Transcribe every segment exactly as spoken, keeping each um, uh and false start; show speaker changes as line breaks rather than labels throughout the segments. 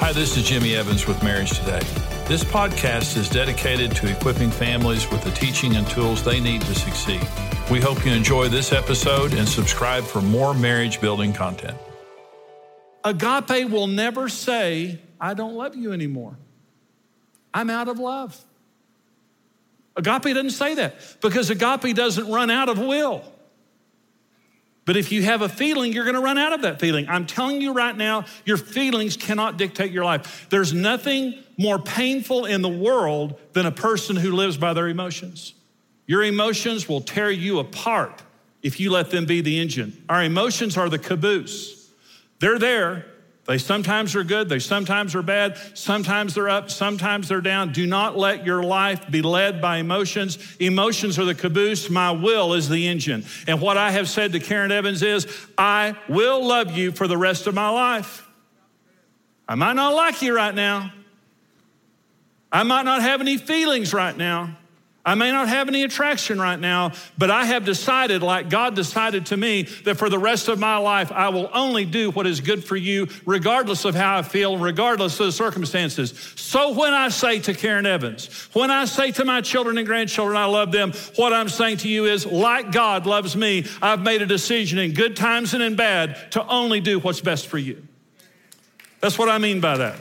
Hi, this is Jimmy Evans with Marriage Today. This podcast is dedicated to equipping families with the teaching and tools they need to succeed. We hope you enjoy this episode and subscribe for more marriage building content.
Agape will never say, I don't love you anymore. I'm out of love. Agape doesn't say that because agape doesn't run out of will. But if you have a feeling, you're going to run out of that feeling. I'm telling you right now, your feelings cannot dictate your life. There's nothing more painful in the world than a person who lives by their emotions. Your emotions will tear you apart if you let them be the engine. Our emotions are the caboose. They're there. They sometimes are good, they sometimes are bad, sometimes they're up, sometimes they're down. Do not let your life be led by emotions. Emotions are the caboose, my will is the engine. And what I have said to Karen Evans is, I will love you for the rest of my life. I might not like you right now. I might not have any feelings right now. I may not have any attraction right now, but I have decided, like God decided to me, that for the rest of my life, I will only do what is good for you, regardless of how I feel, regardless of the circumstances. So when I say to Karen Evans, when I say to my children and grandchildren, I love them, what I'm saying to you is, like God loves me, I've made a decision in good times and in bad to only do what's best for you. That's what I mean by that.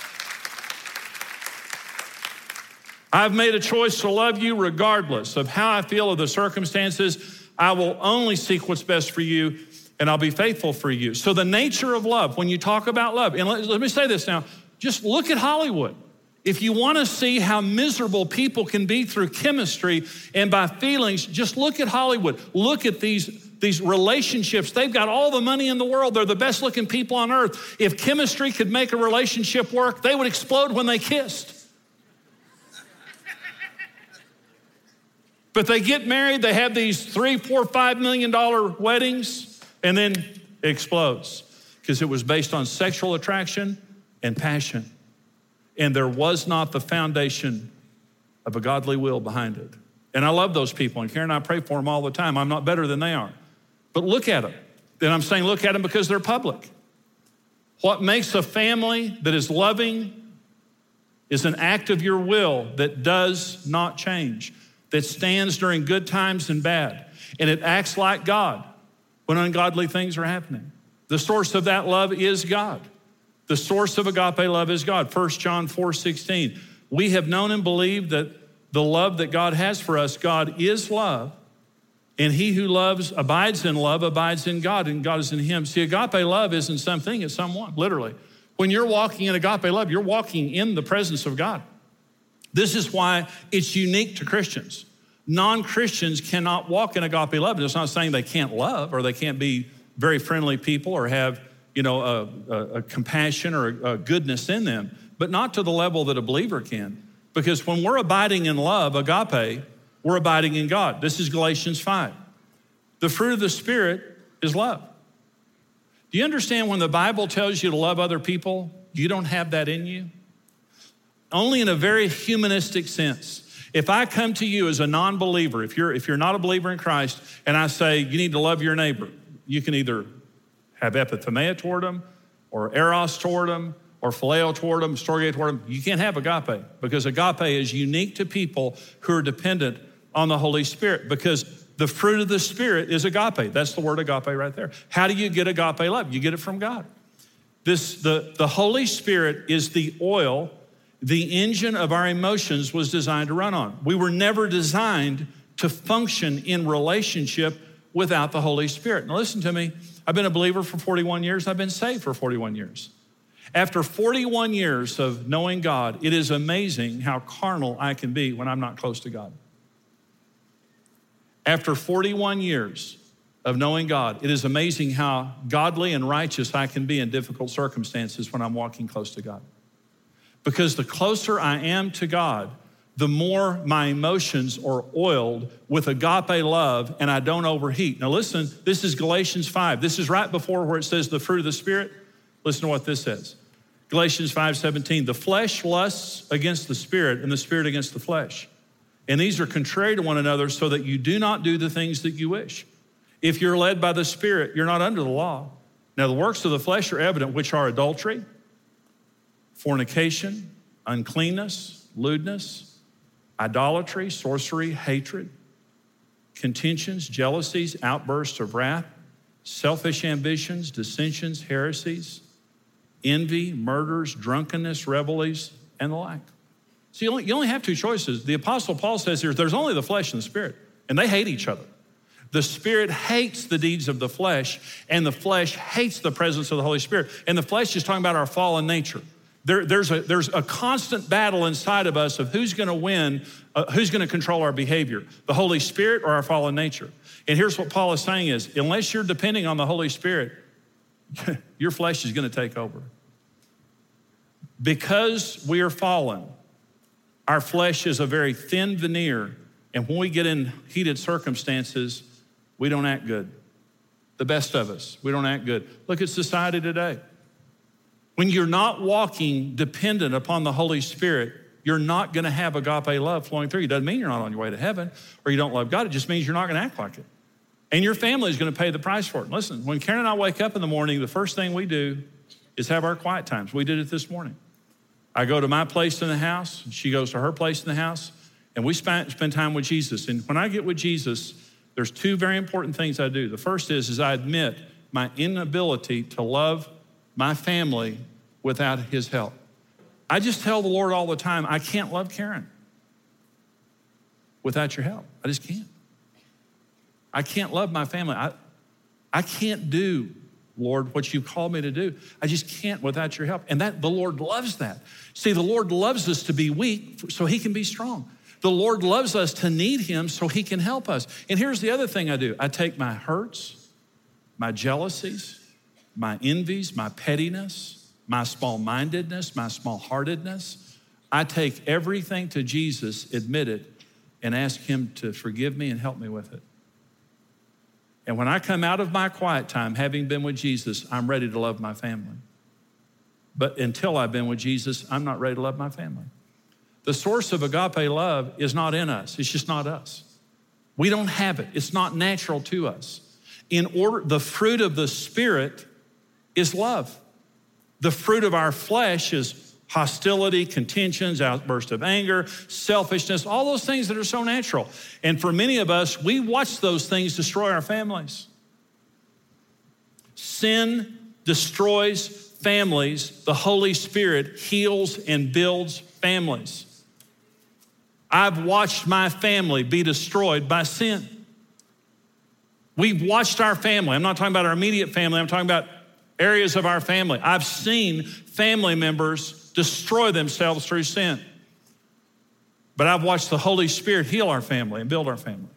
I've made a choice to love you regardless of how I feel or the circumstances. I will only seek what's best for you, and I'll be faithful for you. So the nature of love, when you talk about love, and let, let me say this now, just look at Hollywood. If you want to see how miserable people can be through chemistry and by feelings, just look at Hollywood. Look at these, these relationships. They've got all the money in the world. They're the best looking people on earth. If chemistry could make a relationship work, they would explode when they kissed. But they get married, they have these three, four, five million dollar weddings, and then it explodes because it was based on sexual attraction and passion. And there was not the foundation of a godly will behind it. And I love those people, and Karen and I pray for them all the time. I'm not better than they are. But look at them. And I'm saying look at them because they're public. What makes a family that is loving is an act of your will that does not change, that stands during good times and bad. And it acts like God when ungodly things are happening. The source of that love is God. The source of agape love is God. First John four sixteen. We have known and believed that the love that God has for us, God is love. And he who loves abides in love, abides in God, and God is in him. See, agape love isn't something, it's someone, literally. When you're walking in agape love, you're walking in the presence of God. This is why it's unique to Christians. Non-Christians cannot walk in agape love. It's not saying they can't love or they can't be very friendly people or have, you know, a, a, a compassion or a, a goodness in them, but not to the level that a believer can. Because when we're abiding in love, agape, we're abiding in God. This is Galatians five. The fruit of the Spirit is love. Do you understand when the Bible tells you to love other people, you don't have that in you? Only in a very humanistic sense. If I come to you as a non-believer, if you're, if you're not a believer in Christ, and I say you need to love your neighbor, you can either have epithumia toward them, or eros toward them, or phileo toward them, storge toward them. You can't have agape, because agape is unique to people who are dependent on the Holy Spirit, because the fruit of the Spirit is agape. That's the word agape right there. How do you get agape love? You get it from God. This, the, the Holy Spirit is the oil. The engine of our emotions was designed to run on. We were never designed to function in relationship without the Holy Spirit. Now listen to me. I've been a believer for forty-one years. I've been saved for forty-one years. After forty-one years of knowing God, it is amazing how carnal I can be when I'm not close to God. After forty-one years of knowing God, it is amazing how godly and righteous I can be in difficult circumstances when I'm walking close to God. Because the closer I am to God, the more my emotions are oiled with agape love and I don't overheat. Now listen, this is Galatians five. This is right before where it says the fruit of the Spirit. Listen to what this says. Galatians five seventeen, the flesh lusts against the Spirit and the Spirit against the flesh. And these are contrary to one another so that you do not do the things that you wish. If you're led by the Spirit, you're not under the law. Now the works of the flesh are evident, which are adultery, fornication, uncleanness, lewdness, idolatry, sorcery, hatred, contentions, jealousies, outbursts of wrath, selfish ambitions, dissensions, heresies, envy, murders, drunkenness, revelries, and the like. So you only, you only have two choices. The Apostle Paul says here, there's only the flesh and the spirit, and they hate each other. The spirit hates the deeds of the flesh, and the flesh hates the presence of the Holy Spirit. And the flesh is talking about our fallen nature. There, there's, a, there's a constant battle inside of us of who's gonna win, uh, who's gonna control our behavior, the Holy Spirit or our fallen nature. And here's what Paul is saying is, unless you're depending on the Holy Spirit, your flesh is gonna take over. Because we are fallen, our flesh is a very thin veneer, and when we get in heated circumstances, we don't act good. The best of us, we don't act good. Look at society today. When you're not walking dependent upon the Holy Spirit, you're not gonna have agape love flowing through you. Doesn't mean you're not on your way to heaven or you don't love God. It just means you're not gonna act like it. And your family is gonna pay the price for it. Listen, when Karen and I wake up in the morning, the first thing we do is have our quiet times. We did it this morning. I go to my place in the house, she goes to her place in the house, and we spend, spend time with Jesus. And when I get with Jesus, there's two very important things I do. The first is, is I admit my inability to love my family without his help. I just tell the Lord all the time, I can't love Karen without your help. I just can't. I can't love my family. I, I can't do, Lord, what you called me to do. I just can't without your help. And that the Lord loves that. See, the Lord loves us to be weak so he can be strong. The Lord loves us to need him so he can help us. And here's the other thing I do. I take my hurts, my jealousies, my envies, my pettiness, my small-mindedness, my small-heartedness. I take everything to Jesus, admit it, and ask him to forgive me and help me with it. And when I come out of my quiet time, having been with Jesus, I'm ready to love my family. But until I've been with Jesus, I'm not ready to love my family. The source of agape love is not in us. It's just not us. We don't have it. It's not natural to us. In order, the fruit of the Spirit is love. The fruit of our flesh is hostility, contentions, outbursts of anger, selfishness, all those things that are so natural. And for many of us, we watch those things destroy our families. Sin destroys families. The Holy Spirit heals and builds families. I've watched my family be destroyed by sin. We've watched our family. I'm not talking about our immediate family. I'm talking about areas of our family. I've seen family members destroy themselves through sin. But I've watched the Holy Spirit heal our family and build our family.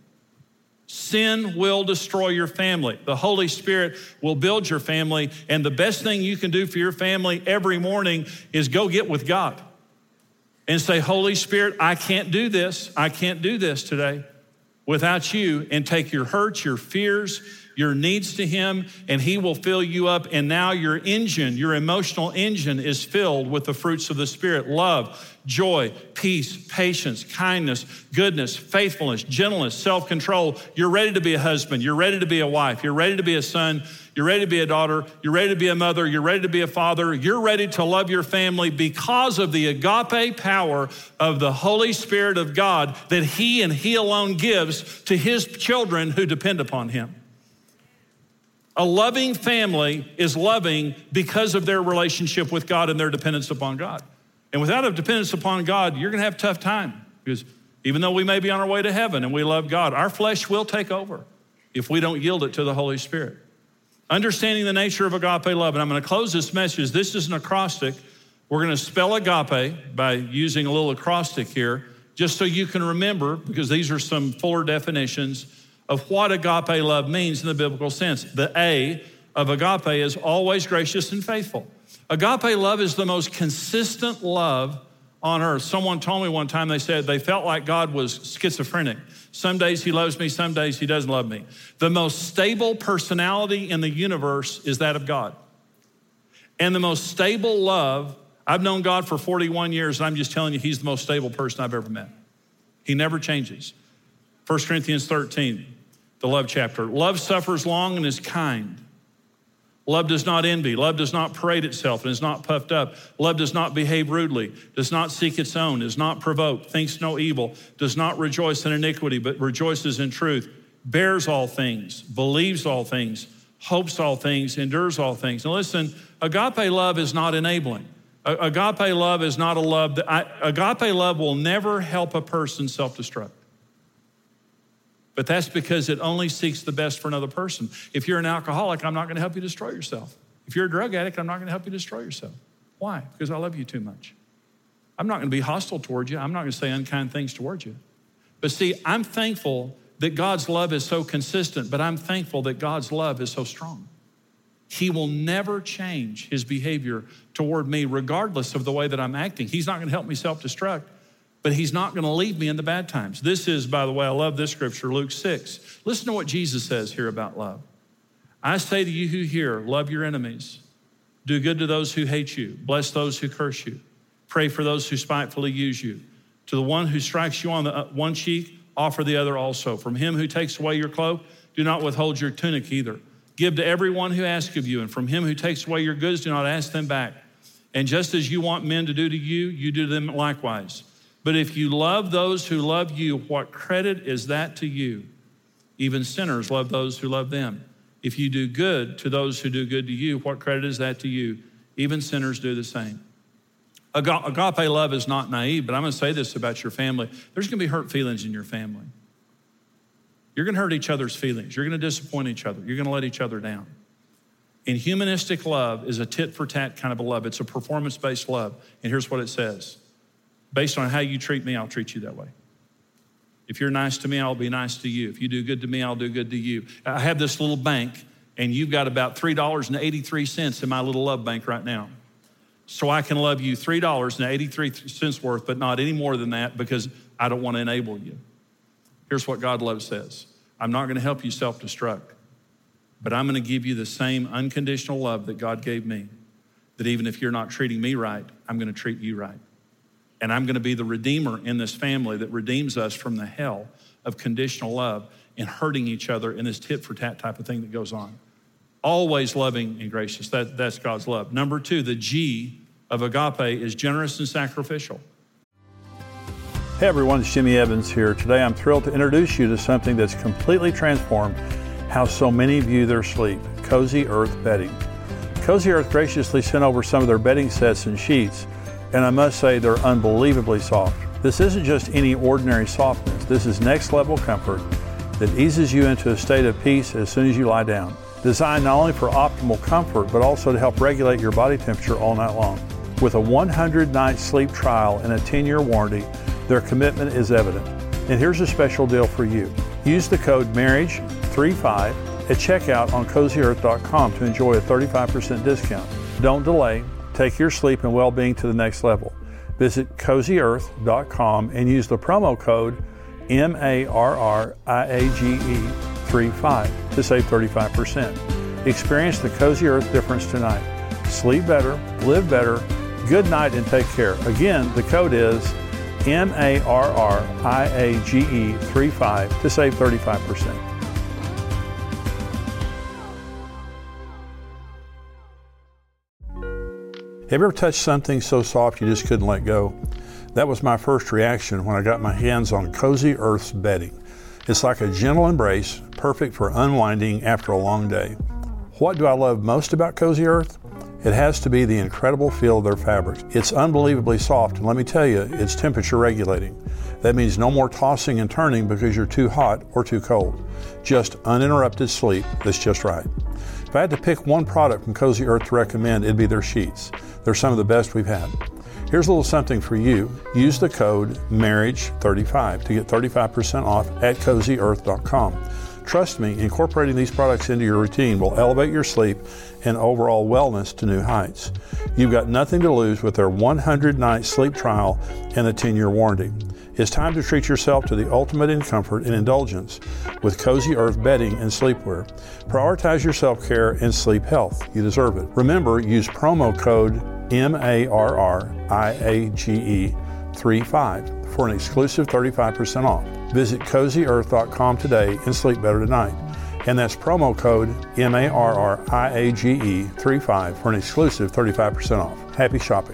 Sin will destroy your family. The Holy Spirit will build your family. And the best thing you can do for your family every morning is go get with God and say, Holy Spirit, I can't do this. I can't do this today without you. And take your hurts, your fears, your needs to him, and he will fill you up. And now your engine, your emotional engine is filled with the fruits of the Spirit: love, joy, peace, patience, kindness, goodness, faithfulness, gentleness, self-control. You're ready to be a husband. You're ready to be a wife. You're ready to be a son. You're ready to be a daughter. You're ready to be a mother. You're ready to be a father. You're ready to love your family because of the agape power of the Holy Spirit of God that he and he alone gives to his children who depend upon him. A loving family is loving because of their relationship with God and their dependence upon God. And without a dependence upon God, you're gonna have a tough time, because even though we may be on our way to heaven and we love God, our flesh will take over if we don't yield it to the Holy Spirit. Understanding the nature of agape love, and I'm gonna close this message. This is an acrostic. We're gonna spell agape by using a little acrostic here, just so you can remember, because these are some fuller definitions of what agape love means in the biblical sense. The A of agape is always gracious and faithful. Agape love is the most consistent love on earth. Someone told me one time, they said they felt like God was schizophrenic. Some days he loves me, some days he doesn't love me. The most stable personality in the universe is that of God. And the most stable love, I've known God for forty-one years, and I'm just telling you, he's the most stable person I've ever met. He never changes. First Corinthians thirteen, the love chapter. Love suffers long and is kind. Love does not envy. Love does not parade itself and is not puffed up. Love does not behave rudely, does not seek its own, is not provoked, thinks no evil, does not rejoice in iniquity, but rejoices in truth, bears all things, believes all things, hopes all things, endures all things. Now listen, agape love is not enabling. Agape love is not a love that, I, agape love will never help a person self-destruct. But that's because it only seeks the best for another person. If you're an alcoholic, I'm not going to help you destroy yourself. If you're a drug addict, I'm not going to help you destroy yourself. Why? Because I love you too much. I'm not going to be hostile toward you. I'm not going to say unkind things toward you. But see, I'm thankful that God's love is so consistent, but I'm thankful that God's love is so strong. He will never change his behavior toward me regardless of the way that I'm acting. He's not going to help me self-destruct, but he's not going to leave me in the bad times. This is, by the way, I love this scripture, Luke six. Listen to what Jesus says here about love. I say to you who hear, love your enemies. Do good to those who hate you. Bless those who curse you. Pray for those who spitefully use you. To the one who strikes you on the one cheek, offer the other also. From him who takes away your cloak, do not withhold your tunic either. Give to everyone who asks of you, and from him who takes away your goods, do not ask them back. And just as you want men to do to you, you do to them likewise. But if you love those who love you, what credit is that to you? Even sinners love those who love them. If you do good to those who do good to you, what credit is that to you? Even sinners do the same. Agape love is not naive, but I'm going to say this about your family. There's going to be hurt feelings in your family. You're going to hurt each other's feelings. You're going to disappoint each other. You're going to let each other down. And humanistic love is a tit-for-tat kind of a love. It's a performance-based love. And here's what it says. Based on how you treat me, I'll treat you that way. If you're nice to me, I'll be nice to you. If you do good to me, I'll do good to you. I have this little bank, and you've got about three dollars and eighty-three cents in my little love bank right now. So I can love you three dollars and eighty-three cents worth, but not any more than that because I don't want to enable you. Here's what God love says. I'm not going to help you self-destruct, but I'm going to give you the same unconditional love that God gave me, that even if you're not treating me right, I'm going to treat you right. And I'm going to be the redeemer in this family that redeems us from the hell of conditional love and hurting each other in this tit-for-tat type of thing that goes on. Always loving and gracious. That, that's God's love. Number two, the G of agape is generous and sacrificial.
Hey everyone, it's Jimmy Evans here. Today I'm thrilled to introduce you to something that's completely transformed how so many view their sleep, Cozy Earth bedding. Cozy Earth graciously sent over some of their bedding sets and sheets, and I must say they're unbelievably soft. This isn't just any ordinary softness. This is next level comfort that eases you into a state of peace as soon as you lie down. Designed not only for optimal comfort, but also to help regulate your body temperature all night long. With a one hundred night sleep trial and a ten year warranty, their commitment is evident. And here's a special deal for you. Use the code marriage thirty-five at checkout on cozy earth dot com to enjoy a thirty-five percent discount. Don't delay. Take your sleep and well-being to the next level. Visit cozy earth dot com and use the promo code M A R R I A G E thirty-five to save thirty-five percent. Experience the Cozy Earth difference tonight. Sleep better, live better, good night, and take care. Again, the code is M A R R I A G E thirty-five to save thirty-five percent. Have you ever touched something so soft you just couldn't let go? That was my first reaction when I got my hands on Cozy Earth's bedding. It's like a gentle embrace, perfect for unwinding after a long day. What do I love most about Cozy Earth? It has to be the incredible feel of their fabrics. It's unbelievably soft, and let me tell you, it's temperature regulating. That means no more tossing and turning because you're too hot or too cold. Just uninterrupted sleep that's just right. If I had to pick one product from Cozy Earth to recommend, it'd be their sheets. They're some of the best we've had. Here's a little something for you. Use the code marriage thirty-five to get thirty-five percent off at cozy earth dot com. Trust me, incorporating these products into your routine will elevate your sleep and overall wellness to new heights. You've got nothing to lose with their one hundred night sleep trial and a ten year warranty. It's time to treat yourself to the ultimate in comfort and indulgence with Cozy Earth bedding and sleepwear. Prioritize your self-care and sleep health. You deserve it. Remember, use promo code M A R R I A G E thirty-five for an exclusive thirty-five percent off. Visit cozy earth dot com today and sleep better tonight.
And that's promo code M A R R I A G E thirty-five for an exclusive thirty-five percent off. Happy shopping.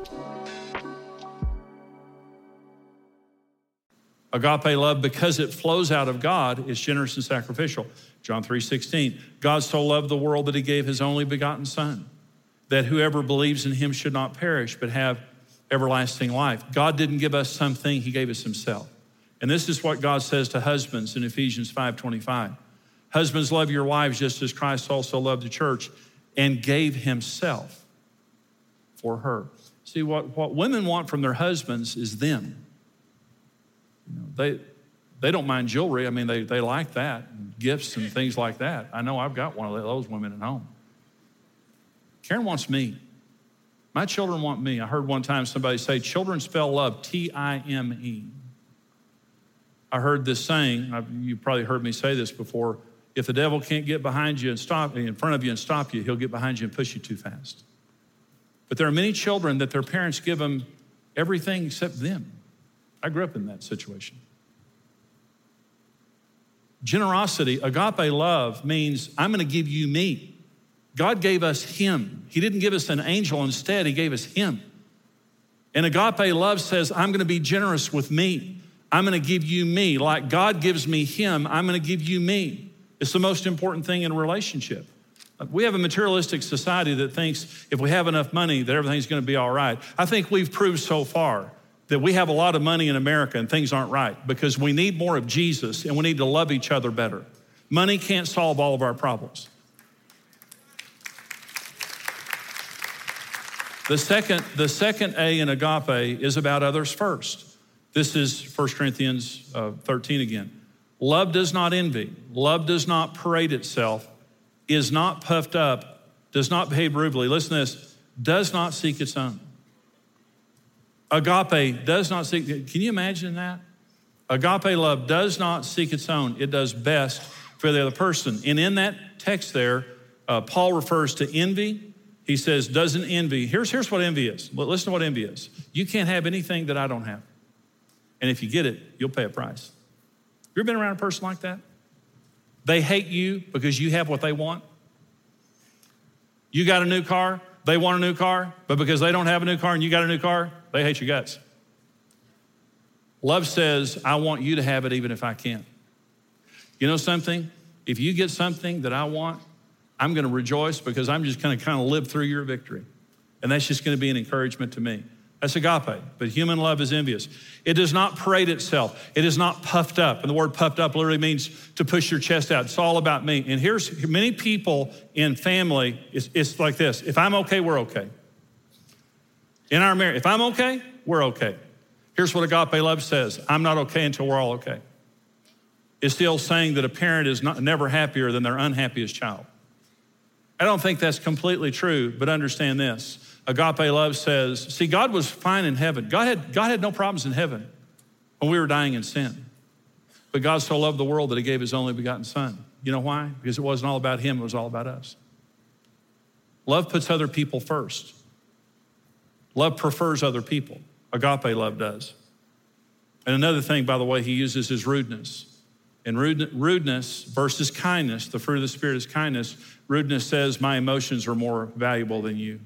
Agape love, because it flows out of God, is generous and sacrificial. John three sixteen, God so loved the world that he gave his only begotten son, that whoever believes in him should not perish, but have everlasting life. God didn't give us something, he gave us himself. And this is what God says to husbands in Ephesians five twenty-five. Husbands, love your wives just as Christ also loved the church and gave himself for her. See, what, what women want from their husbands is them. You know, they, they don't mind jewelry. I mean, they, they like that, and gifts and things like that. I know I've got one of those women at home. Karen wants me. My children want me. I heard one time somebody say, children spell love T I M E. I heard this saying, I've, you probably heard me say this before, if the devil can't get behind you and stop, in front of you and stop you, he'll get behind you and push you too fast. But there are many children that their parents give them everything except them. I grew up in that situation. Generosity, agape love, means I'm gonna give you me. God gave us him. He didn't give us an angel, instead he gave us him. And agape love says, I'm gonna be generous with me. I'm gonna give you me. Like God gives me him, I'm gonna give you me. It's the most important thing in a relationship. We have a materialistic society that thinks if we have enough money that everything's gonna be all right. I think we've proved so far that we have a lot of money in America and things aren't right because we need more of Jesus and we need to love each other better. Money can't solve all of our problems. The second, the second A in agape is about others first. This is First Corinthians uh, thirteen again. Love does not envy. Love does not parade itself, is not puffed up, does not behave rudely. Listen to this, does not seek its own. Agape does not seek, can you imagine that? Agape love does not seek its own. It does best for the other person. And in that text there, uh, Paul refers to envy. He says, doesn't envy. Here's, here's what envy is. Listen to what envy is. You can't have anything that I don't have. And if you get it, you'll pay a price. You ever been around a person like that? They hate you because you have what they want. You got a new car, they want a new car, but because they don't have a new car and you got a new car, they hate your guts. Love says, I want you to have it even if I can't. You know something? If you get something that I want, I'm gonna rejoice because I'm just gonna kind of live through your victory. And that's just gonna be an encouragement to me. That's agape, but human love is envious. It does not parade itself. It is not puffed up. And the word puffed up literally means to push your chest out. It's all about me. And here's many people in family, it's, it's like this. If I'm okay, we're okay. In our marriage, if I'm okay, we're okay. Here's what agape love says. I'm not okay until we're all okay. It's the old saying that a parent is not, never happier than their unhappiest child. I don't think that's completely true, but understand this. Agape love says, see, God was fine in heaven. God had, God had no problems in heaven when we were dying in sin. But God so loved the world that he gave his only begotten son. You know why? Because it wasn't all about him, it was all about us. Love puts other people first. Love prefers other people. Agape love does. And another thing, by the way, he uses is rudeness. And rude, rudeness versus kindness, the fruit of the Spirit is kindness. Rudeness says, my emotions are more valuable than you.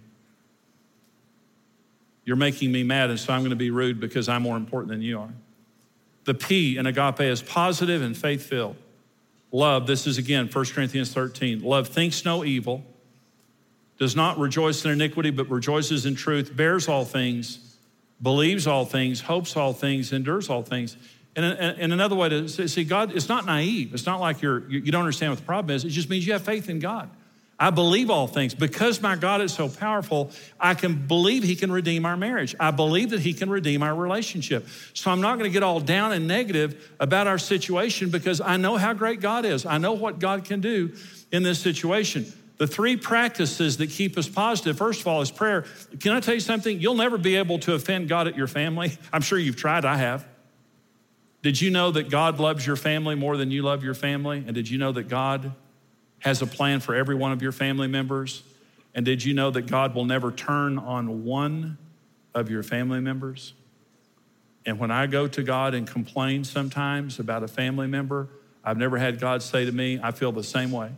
You're making me mad, and so I'm gonna be rude because I'm more important than you are. The P in agape is positive and faith-filled. Love, this is again, First Corinthians thirteen. Love thinks no evil, does not rejoice in iniquity, but rejoices in truth, bears all things, believes all things, hopes all things, endures all things. And, and another way to see, God, it's not naive. It's not like you're, you don't understand what the problem is. It just means you have faith in God. I believe all things. Because my God is so powerful, I can believe he can redeem our marriage. I believe that he can redeem our relationship. So I'm not gonna get all down and negative about our situation because I know how great God is. I know what God can do in this situation. The three practices that keep us positive, first of all, is prayer. Can I tell you something? You'll never be able to offend God at your family. I'm sure you've tried, I have. Did you know that God loves your family more than you love your family? And did you know that God has a plan for every one of your family members? And did you know that God will never turn on one of your family members? And when I go to God and complain sometimes about a family member, I've never had God say to me, I feel the same way.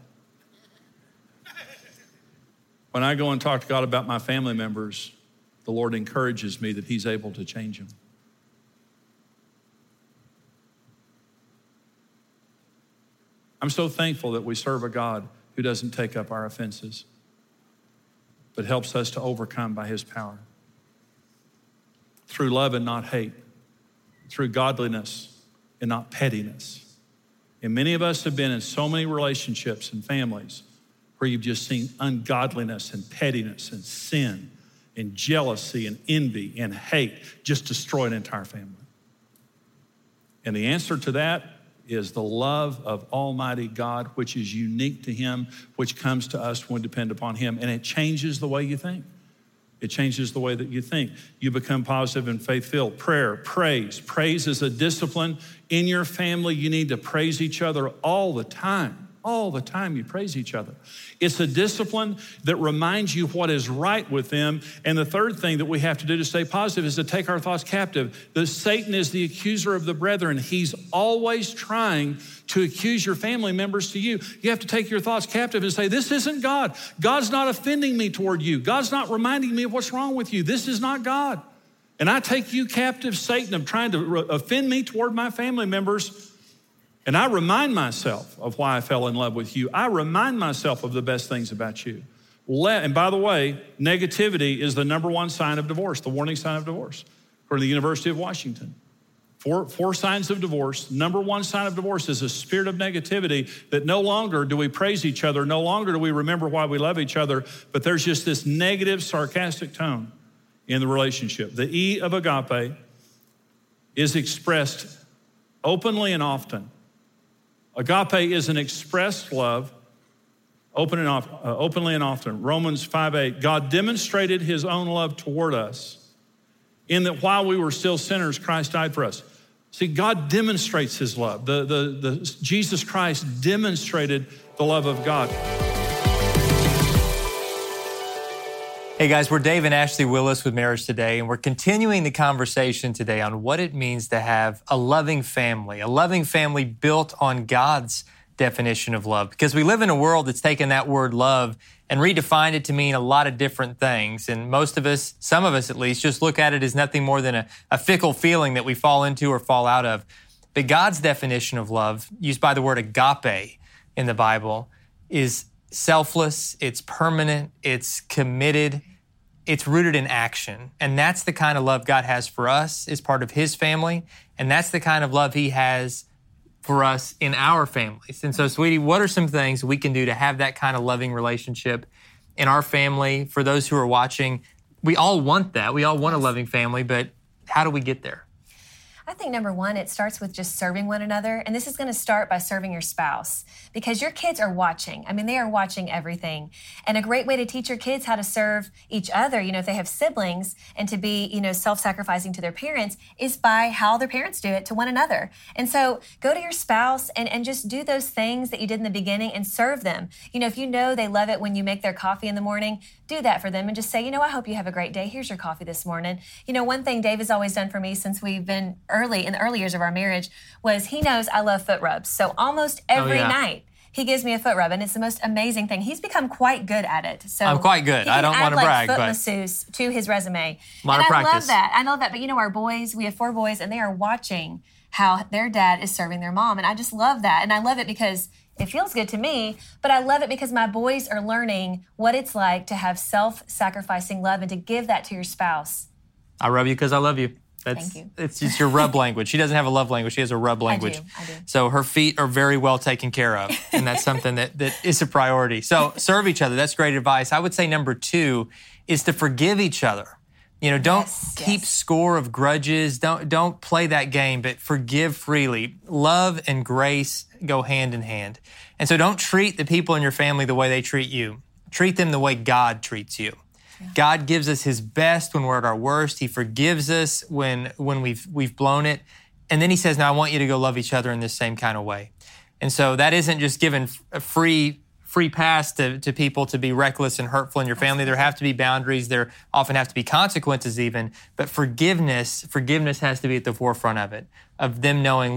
When I go and talk to God about my family members, the Lord encourages me that he's able to change them. I'm so thankful that we serve a God who doesn't take up our offenses, but helps us to overcome by his power. Through love and not hate, through godliness and not pettiness. And many of us have been in so many relationships and families where you've just seen ungodliness and pettiness and sin and jealousy and envy and hate just destroy an entire family. And the answer to that is the love of Almighty God, which is unique to him, which comes to us when we depend upon him. And it changes the way you think. It changes the way that you think. You become positive and faith-filled. Prayer, praise. Praise is a discipline. In your family, you need to praise each other all the time. All the time you praise each other. It's a discipline that reminds you what is right with them. And the third thing that we have to do to stay positive is to take our thoughts captive. The Satan is the accuser of the brethren. He's always trying to accuse your family members to you. You have to take your thoughts captive and say, this isn't God. God's not offending me toward you. God's not reminding me of what's wrong with you. This is not God. And I take you captive, Satan, of trying to re- offend me toward my family members. And I remind myself of why I fell in love with you. I remind myself of the best things about you. Let, and by the way, negativity is the number one sign of divorce, the warning sign of divorce, according to the University of Washington. Four, four signs of divorce. Number one sign of divorce is a spirit of negativity that no longer do we praise each other, no longer do we remember why we love each other, but there's just this negative, sarcastic tone in the relationship. The E of agape is expressed openly and often. Agape is an expressed love, open and off, uh, openly and often. Romans five eight, God demonstrated his own love toward us in that while we were still sinners, Christ died for us. See, God demonstrates his love. The, the, the, Jesus Christ demonstrated the love of God.
Hey guys, we're Dave and Ashley Willis with Marriage Today, and we're continuing the conversation today on what it means to have a loving family, a loving family built on God's definition of love. Because we live in a world that's taken that word love and redefined it to mean a lot of different things. And most of us, some of us at least, just look at it as nothing more than a, a fickle feeling that we fall into or fall out of. But God's definition of love, used by the word agape in the Bible, is selfless, it's permanent, it's committed, it's rooted in action. And that's the kind of love God has for us as part of his family. And that's the kind of love he has for us in our families. And so, sweetie, what are some things we can do to have that kind of loving relationship in our family? For those who are watching, we all want that. We all want a loving family, but how do we get there?
I think number one, it starts with just serving one another. And this is going to start by serving your spouse because your kids are watching. I mean, they are watching everything. And a great way to teach your kids how to serve each other, you know, if they have siblings and to be, you know, self-sacrificing to their parents is by how their parents do it to one another. And so go to your spouse and, and just do those things that you did in the beginning and serve them. You know, if you know they love it when you make their coffee in the morning, do that for them and just say, you know, I hope you have a great day. Here's your coffee this morning. You know, one thing Dave has always done for me since we've been early, in the early years of our marriage, was he knows I love foot rubs. So almost every oh, yeah. night, he gives me a foot rub, and it's the most amazing thing. He's become quite good at it. So
I'm quite good. I don't want to
like
brag,
foot
but
masseuse to his resume.
A lot
and
of
I
practice.
love that. I love that. But you know, our boys, we have four boys, and they are watching how their dad is serving their mom, and I just love that. And I love it because it feels good to me, but I love it because my boys are learning what it's like to have self-sacrificing love and to give that to your spouse.
I rub you because I love you. That's,
Thank you.
It's just your rub language. She doesn't have a love language. She has a rub language.
I do. I do.
So her feet are very well taken care of, and that's something that, that is a priority. So serve each other. That's great advice. I would say number two is to forgive each other. You know, don't
yes,
keep
yes.
score of grudges. Don't don't play that game, but forgive freely. Love and grace go hand in hand. And so don't treat the people in your family the way they treat you. Treat them the way God treats you. Yeah. God gives us his best when we're at our worst. He forgives us when when we've we've blown it. And then he says, now I want you to go love each other in this same kind of way. And so that isn't just given a free free pass to, to people to be reckless and hurtful in your family. There have to be boundaries. There often have to be consequences even. But forgiveness, forgiveness has to be at the forefront of it, of them knowing, look,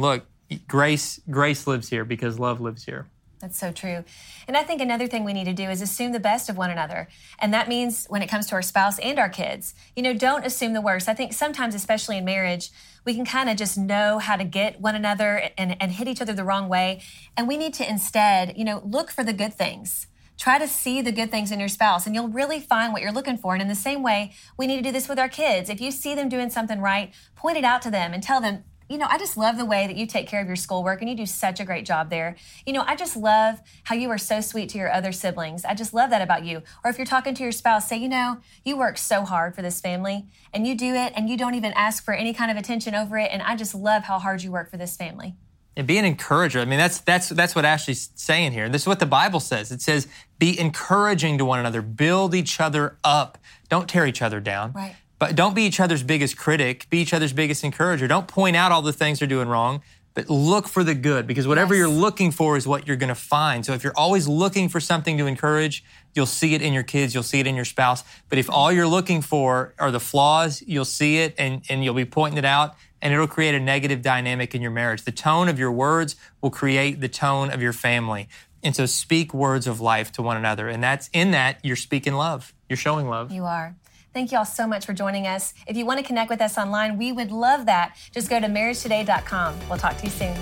grace, grace lives here because love lives here.
That's so true. And I think another thing we need to do is assume the best of one another. And that means when it comes to our spouse and our kids, you know, don't assume the worst. I think sometimes, especially in marriage, we can kind of just know how to get one another and, and hit each other the wrong way. And we need to instead, you know, look for the good things. Try to see the good things in your spouse, and you'll really find what you're looking for. And in the same way, we need to do this with our kids. If you see them doing something right, point it out to them and tell them, you know, I just love the way that you take care of your schoolwork and you do such a great job there. You know, I just love how you are so sweet to your other siblings. I just love that about you. Or if you're talking to your spouse, say, you know, you work so hard for this family and you do it and you don't even ask for any kind of attention over it. And I just love how hard you work for this family.
And be an encourager. I mean, that's that's that's what Ashley's saying here. This is what the Bible says. It says, be encouraging to one another, build each other up. Don't tear each other down.
Right.
But don't be each other's biggest critic. Be each other's biggest encourager. Don't point out all the things they're doing wrong, but look for the good, because whatever yes. you're looking for is what you're going to find. So if you're always looking for something to encourage, you'll see it in your kids, you'll see it in your spouse. But if all you're looking for are the flaws, you'll see it and, and you'll be pointing it out, and it'll create a negative dynamic in your marriage. The tone of your words will create the tone of your family. And so speak words of life to one another. And that's in that you're speaking love. You're showing love.
You are. Thank you all so much for joining us. If you want to connect with us online, we would love that. Just go to marriage today dot com. We'll talk to you soon.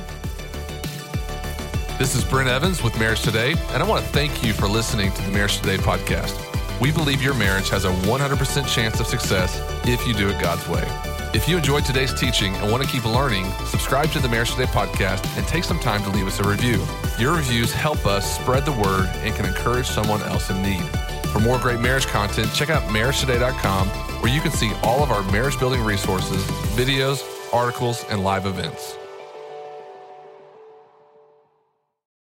This is Brent Evans with Marriage Today, and I want to thank you for listening to the Marriage Today podcast. We believe your marriage has a one hundred percent chance of success if you do it God's way. If you enjoyed today's teaching and want to keep learning, subscribe to the Marriage Today podcast and take some time to leave us a review. Your reviews help us spread the word and can encourage someone else in need. For more great marriage content, check out marriage today dot com, where you can see all of our marriage building resources, videos, articles, and live events.